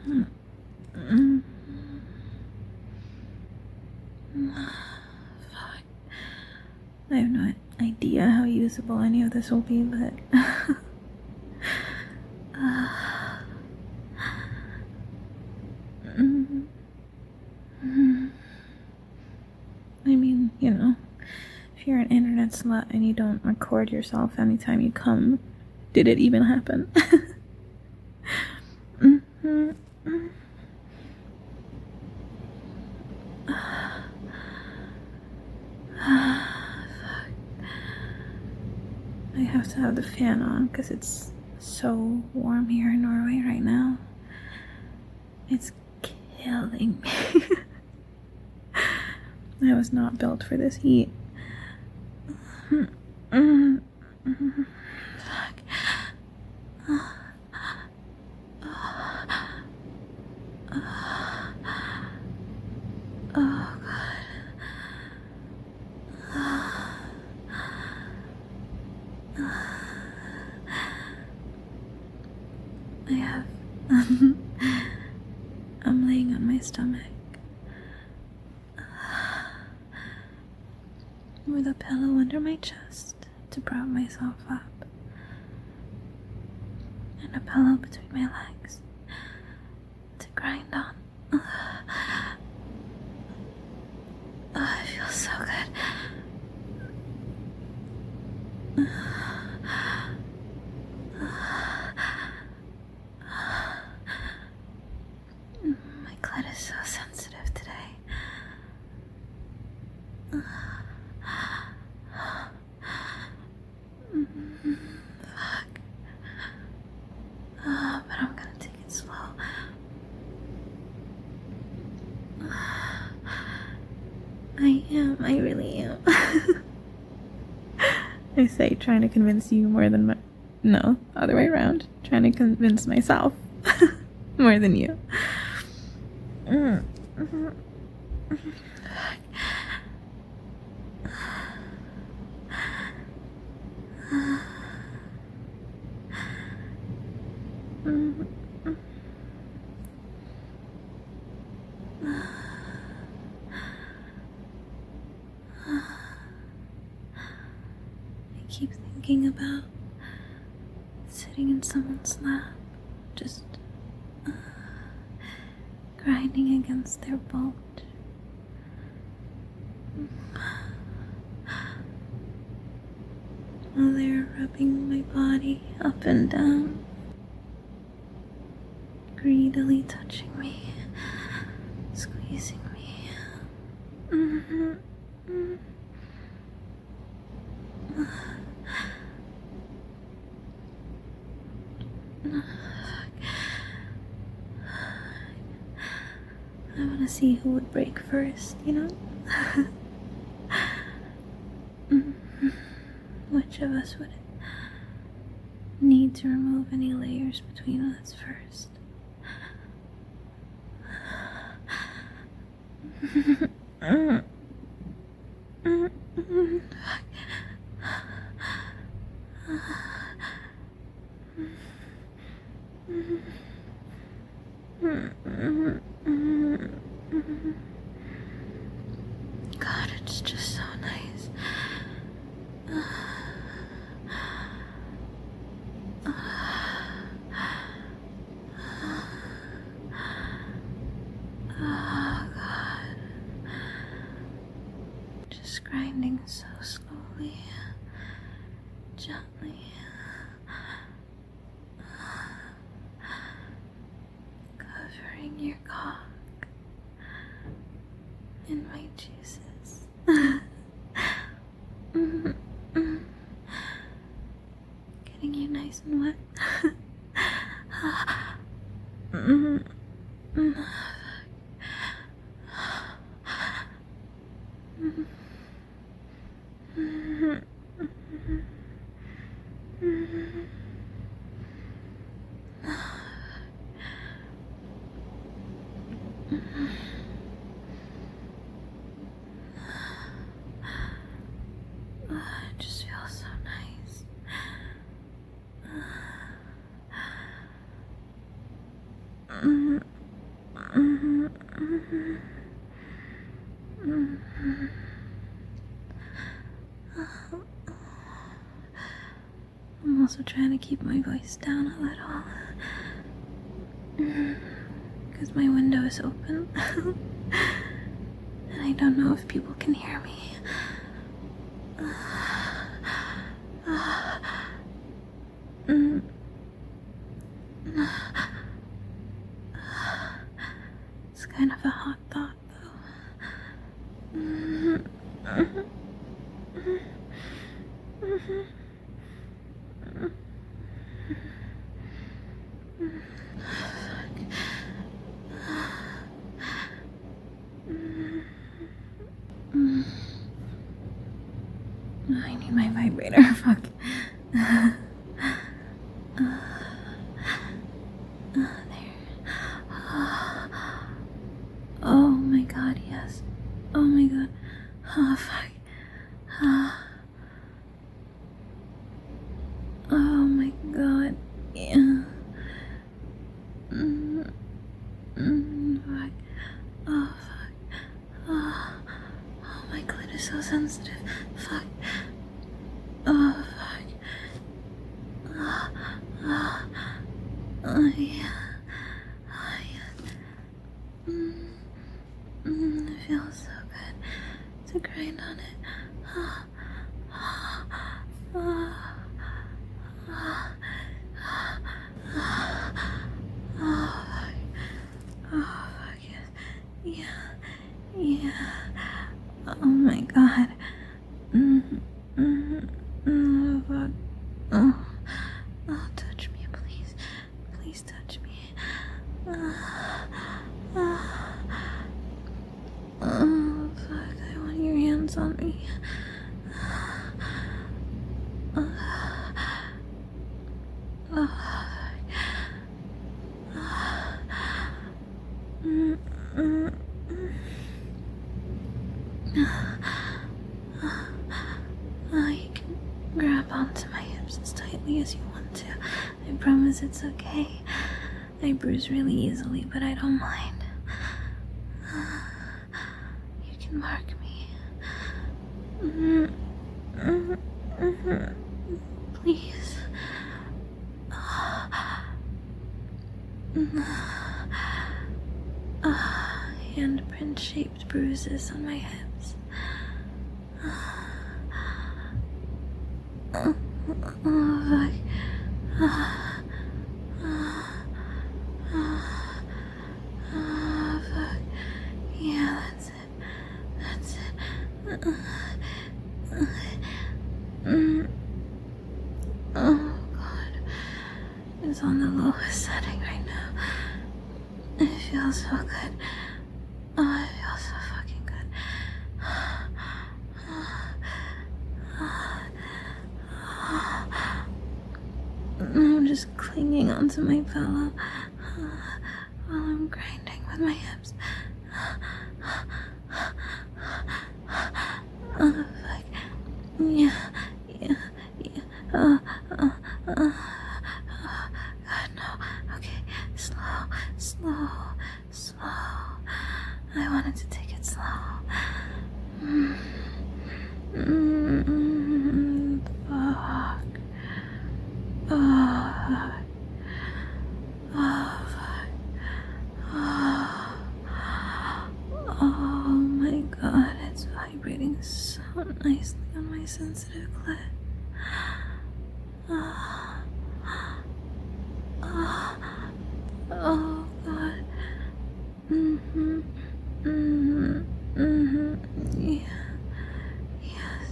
Fuck. I have no idea how usable any of this will be, but I mean, you know, if you're an internet slut and you don't record yourself anytime you come, did it even happen? I have to have the fan on because it's so warm here in Norway right now. It's killing me. I was not built for this heat. Fuck. Oh god. I have I'm laying on my stomach with a pillow under my chest to prop myself up and a pillow between my legs to grind on. Oh, it feels so good. My clit is so sensitive today. Fuck. But I'm gonna take it slow. I really am. I say trying to convince you more than no, other way around. Trying to convince myself more than you. I keep thinking about sitting in someone's lap, just grinding against their bulge. While they're rubbing my body up and down, greedily touching me, squeezing me. I want to see who would break first, you know? Which of us would need to remove any layers between us first? God, it's just so nice. Oh God. Just grinding so slowly, gently. Covering your cock in my juices. Getting you nice and wet. It just feels so nice. Mhm, mhm, mhm. I'm also trying to keep my voice down a little. Because my window is open. And I don't know if people can hear me. It's kind of a hot thought, though. I need my vibrator. Fuck. There. Oh my god, yes. Oh my god. Oh fuck. Oh my god. Yeah. Fuck. Oh fuck. Oh, my clit is so sensitive. Fuck. Oh fuck. Oh yeah. Oh yeah. It feels so good to grind on it. Oh, yes. Yeah. Yeah. Oh my god. Fuck. Oh, touch me, please. Please touch me. Oh, fuck. I want your hands on me. You can grab onto my hips as tightly as you want to. I promise it's okay. I bruise really easily, but I don't mind. You can mark me. Please. Handprint-shaped bruises on my hips. Oh, fuck. Fuck. Yeah, that's it. That's it. Oh, God. It's on the lowest setting right now. It feels so good. Oh, it feels so fucking good. I'm just clinging onto my pillow while I'm grinding with my hips. Oh, fuck. Yeah, yeah, yeah. God, no. Okay, slow, slow, slow. I wanted to take it slow. Fuck. Oh, fuck. Oh, fuck. Oh my god, it's vibrating so nicely on my sensitive clit. Oh god. Yeah. Yes.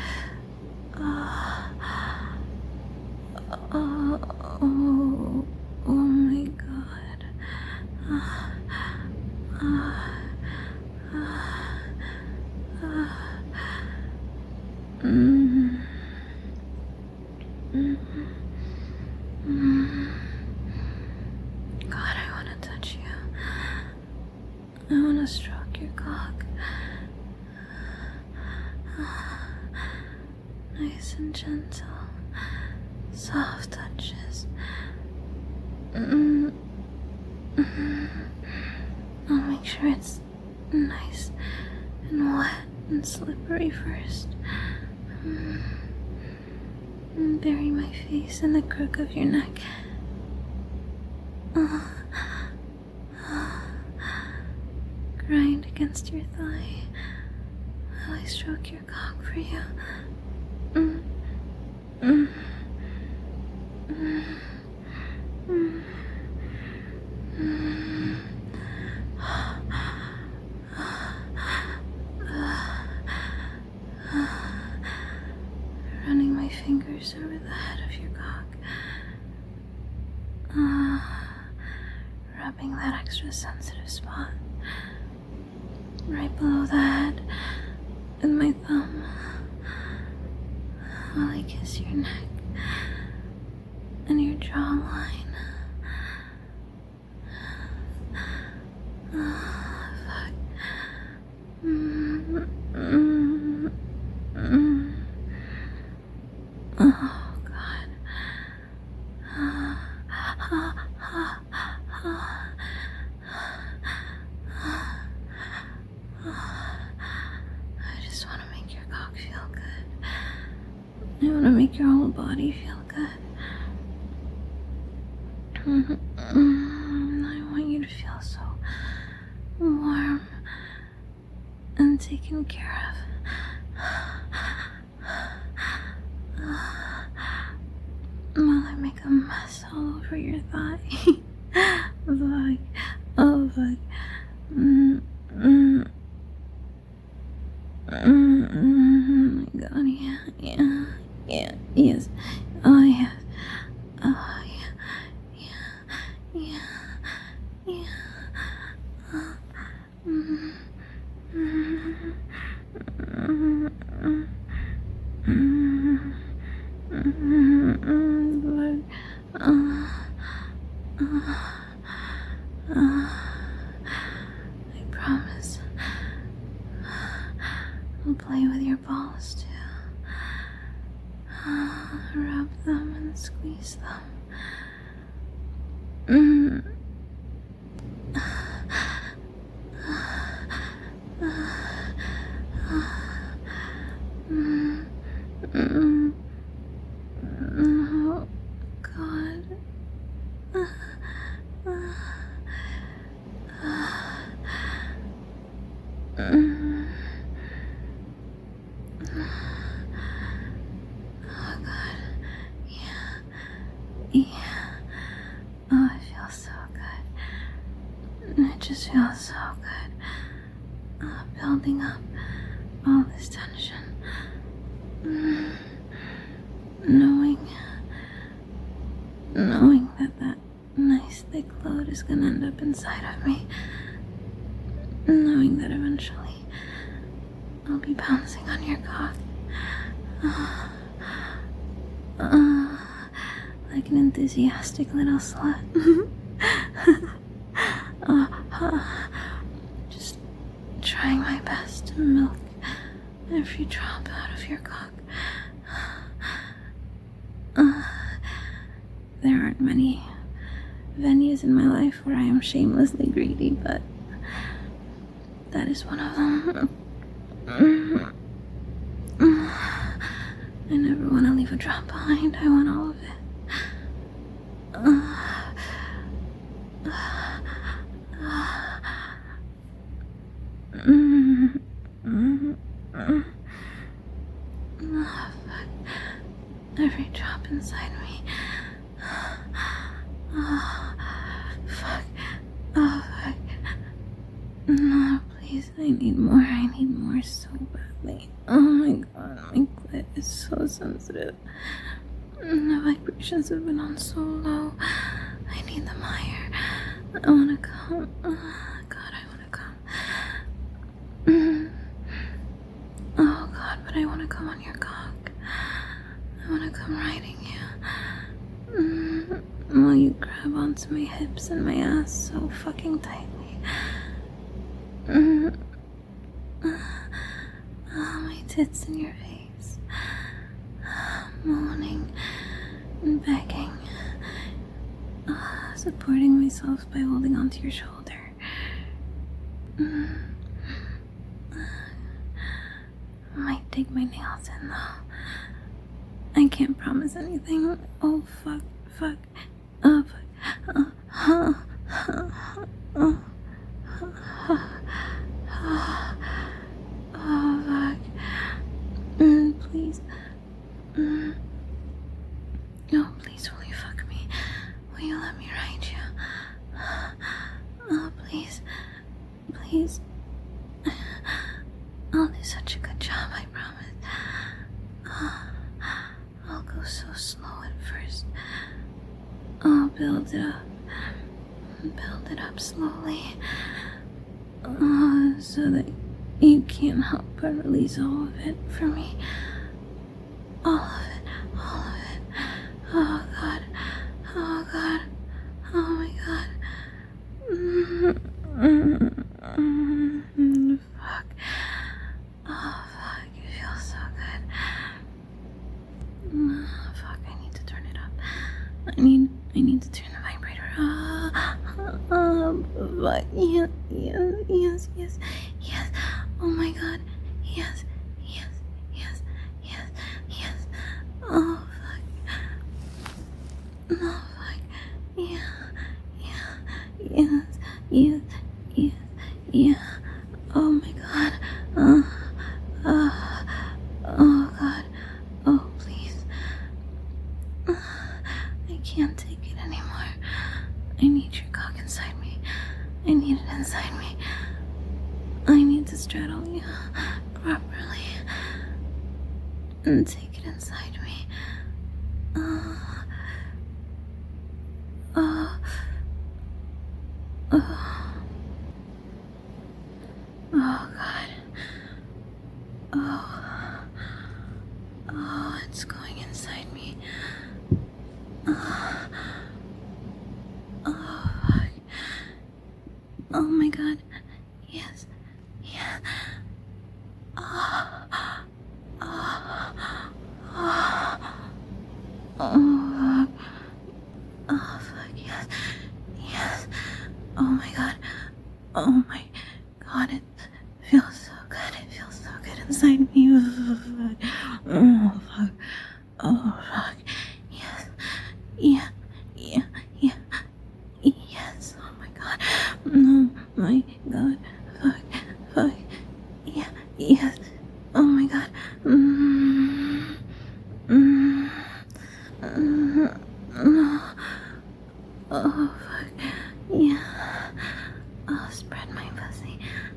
Oh my god. God, I want to touch you. I want to stroke your cock. Nice and gentle. Soft touches. sure it's nice and wet and slippery first. And bury my face in the crook of your neck. Grind against your thigh while I stroke your cock for you. Running my fingers over the head of your cock. Rubbing that extra sensitive spot right below the head with my thumb while I kiss your neck and your jawline. Fuck. Oh, God. I just want to make your cock feel good. I want to make your whole body feel good. I want you to feel so warm and taken care of. While I make a mess all over your thigh. Fuck. Oh, fuck. Oh my God, yeah, yes. Oh, yes. Oh, yeah. I promise I'll play with your balls too. Rub them and squeeze them. Oh, God. Oh, God. Yeah. Oh, it feels so good. It just feels so good. Building up all this tension. Knowing that nice thick load is gonna end up inside of me. Knowing that eventually I'll be bouncing on your cock. Like an enthusiastic little slut. Just trying my best to milk every drop out of your cock. There aren't many venues in my life where I am shamelessly greedy, but that is one of them. I never want to leave a drop behind. I want all of it. Every drop inside me. Fuck. Oh, fuck. No, please, I need more so badly. Oh my God, my clit is so sensitive. The vibrations have been on so low. I need them higher. I wanna come. Oh, God, I wanna come. Oh, God, but I wanna come on your cock. I wanna come riding you. While you grab onto my hips and my ass so fucking tightly. My tits in your face. Moaning and begging. Supporting myself by holding onto your shoulder. I might dig my nails in though. I can't promise anything. Oh, fuck. Oh, fuck. Oh, fuck. Please. Oh, please, will you fuck me? Will you let me ride you? Oh, please. Please. I'll do such a good job, I promise. I'll go so slow at first. I'll build it up. Build it up slowly. So that you can't help but release all of it for me. All of it. All of it. Oh, God. Oh, God. Oh, my God. Fuck. Oh, fuck. It feels so good. Fuck, I need to turn it up. I need to turn the vibrator up. But yes. Oh my God. Yes. Oh, fuck. Oh, fuck. Yeah. Oh my God. Oh God. Oh, please. I can't take it anymore. I need your cock inside me. I need it inside me. I need to straddle you properly and take it inside me. Oh God. Oh, it's going inside me. Oh, fuck. Oh my God. Yes. Oh, fuck. Yes. Oh my God. Oh my God. It feels so good. It feels so good inside me. Oh, fuck. Oh, fuck. Yes. Yeah. Yes. Oh my God. Oh my God. Fuck. Yeah. Yes. Oh my God. Oh, fuck. Yeah. Oh, spread my pussy.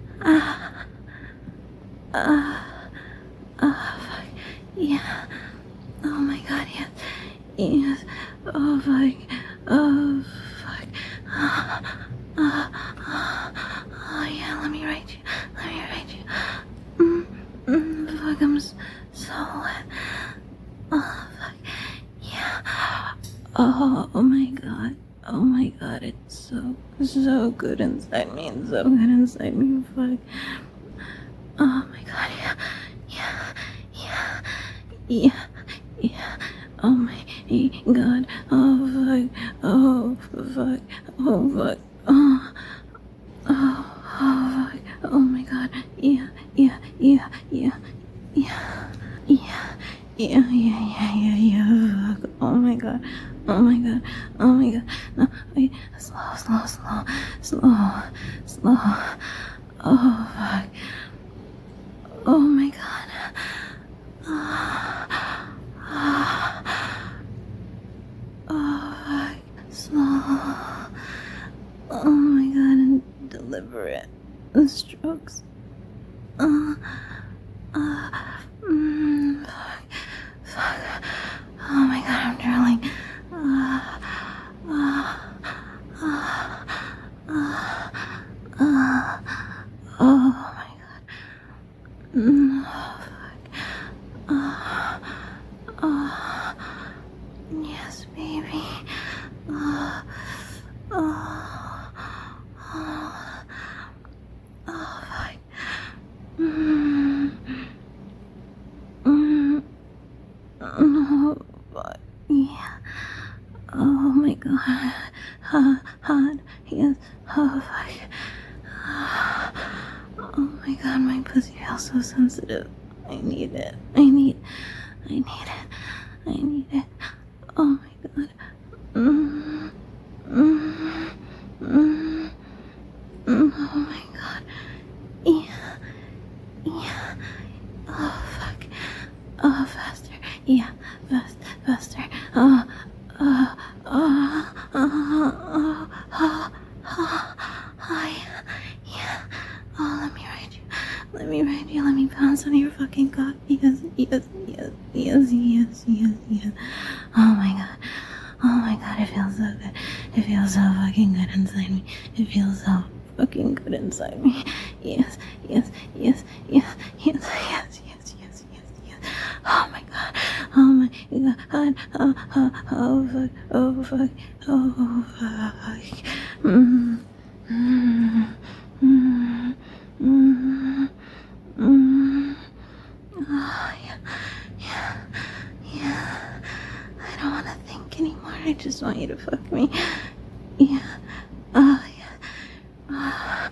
Fuck. Yeah. Oh my God, yes. Oh, fuck. Oh, fuck. Oh, yeah, let me write you. Fuck, I'm so wet. Oh, fuck. Yeah. Oh my God, it's so good inside me. It's so good inside me. Fuck. Oh my God, yeah. Oh my God. Oh fuck. Oh fuck. Fuck. Oh my God. Yeah. Fuck. Oh my God. No, wait. Slow. Oh fuck. Oh my God. Oh fuck. Slow. Oh my God. And deliberate. The strokes. Fuck. Oh my God, I'm drooling. Oh my God. Fuck. Yes, baby. Fuck. But yeah. Oh my God. Hot. Yes. Oh fuck. Oh my god, my pussy feels so sensitive. I need it. I need it. I need it. Oh my god. Oh my god. Yeah. Yeah. Oh fuck. Oh, faster. Yeah. Faster. Oh. Yeah. Oh, let me ride you. Let me ride you. Let me bounce on your fucking cock. Yes. Oh my god. Oh my god, it feels so good. It feels so fucking good inside me. It feels so fucking good inside me. Yes. Oh my god. Oh my god. Oh fuck. Oh fuck. Oh fuck. Oh yeah. I don't want to think anymore. I just want you to fuck me. Yeah. Oh yeah.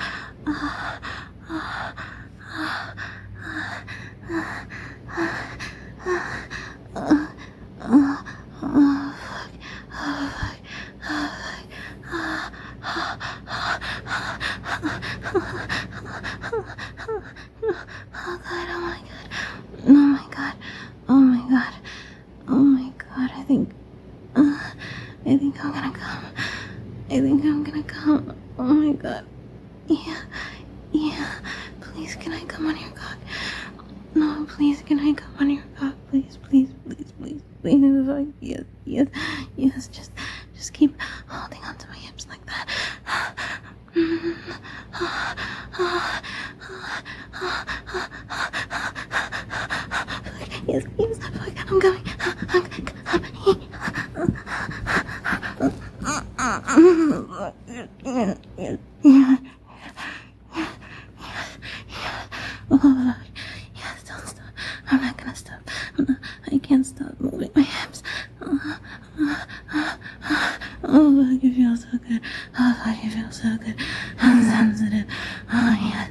I think I'm gonna come. Oh my god. Yeah. Please, can I come on your cock? No, please, can I come on your cock? Please. Yes. Just keep holding onto my hips like that. Yes. Fuck, I'm coming. Oh, yes, don't stop. I'm not gonna stop. I can't stop moving my hips. Oh, fuck, it feels so good. Oh, fuck, it feels so good. I'm sensitive. Oh,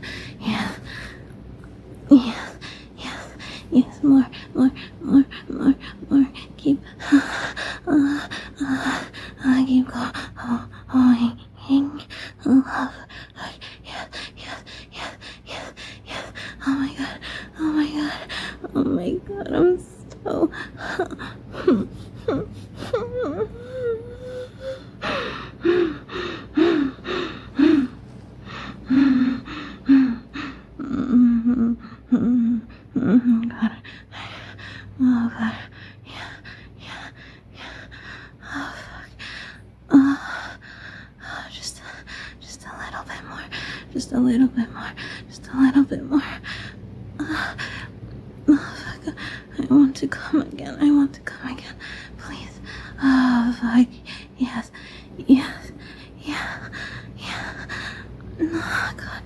yes. More. Keep keep going. Yes. Oh my god, I'm so God. Oh god. Yeah. Oh fuck. Just a little bit more. Just a little bit more. Oh fuck. I want to come again. Please. Oh fuck. Yes. Yeah. Oh god.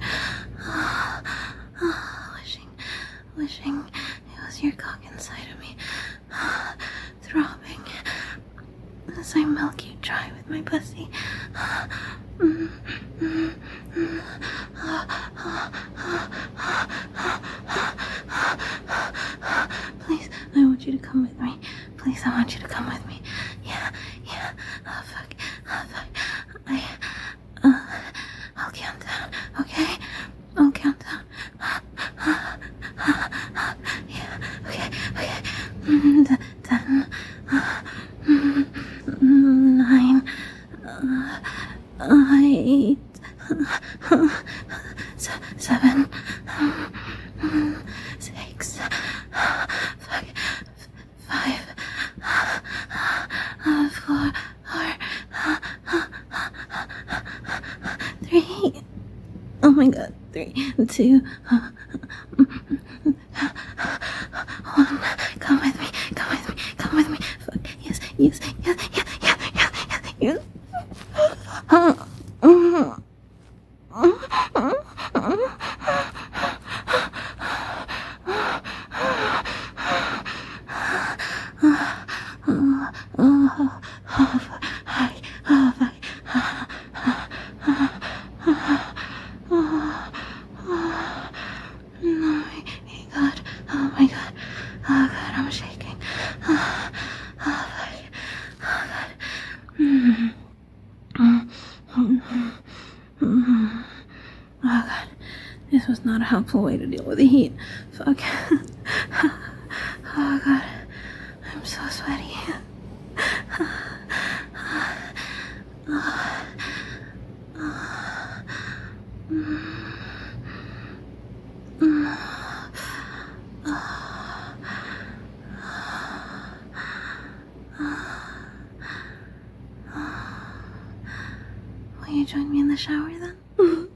Wishing it was your cock inside of me. Throbbing as I milk you dry with my pussy. Please, I want you to come with me. Yeah. Oh fuck. I'll count down, okay? I'll count down. Yeah, okay. 10, 9, 8, 7, 6, 5, 4, 3. Oh my god, 3, 2, 1. Come with me. Fuck, yes. Oh god, this was not a helpful way to deal with the heat. Fuck. Oh god, I'm so sweaty. Will you join me in the shower then?